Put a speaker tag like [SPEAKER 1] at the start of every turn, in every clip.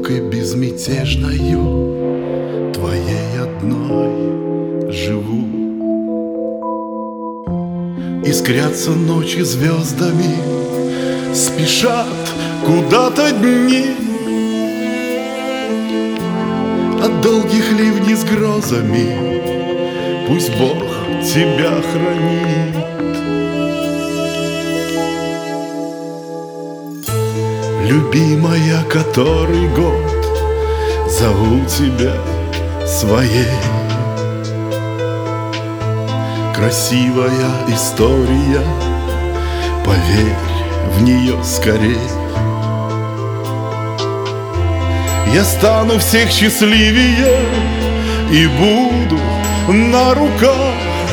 [SPEAKER 1] улыбкой безмятежною твоей одной живу. Искрятся ночи звездами, спешат куда-то дни, от долгих ливней с грозами пусть Бог тебя хранит. Любимая, который год зову тебя своей. Красивая история, поверь в нее скорей. Я стану всех счастливее и буду на руках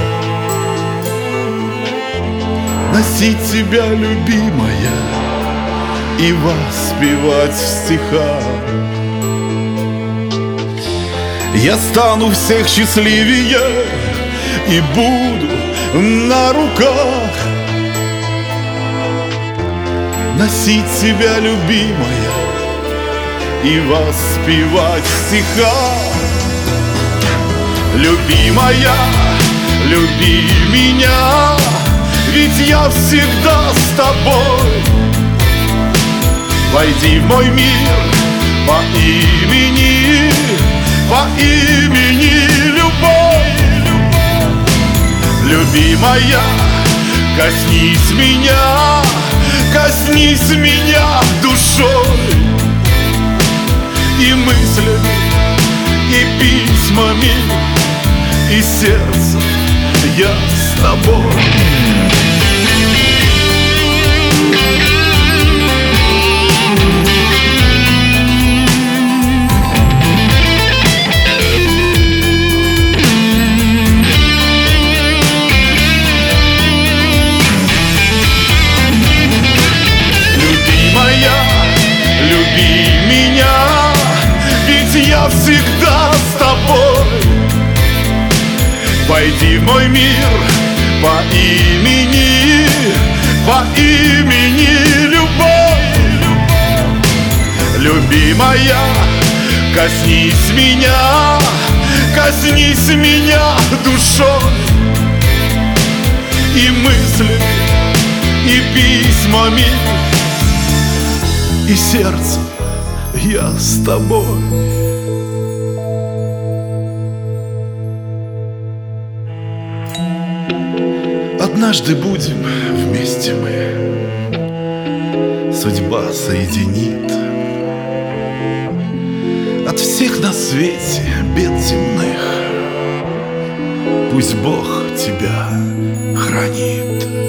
[SPEAKER 1] носить тебя, любимая, и воспевать в стихах. Я стану всех счастливее и буду на руках носить тебя, любимая, и воспевать в стихах. Любимая, люби меня, ведь я всегда с тобой. Войди в мой мир по имени любовь. Любимая, коснись меня душой и мыслями, и письмами, и сердцем я с тобой. Люби меня, ведь я всегда с тобой. Войди в мой мир по имени любовь. Любимая, коснись меня душой и мыслями, и письмами, и сердцем я с тобой. Однажды будем вместе мы, судьба соединит. От всех на свете бед земных пусть Бог тебя хранит.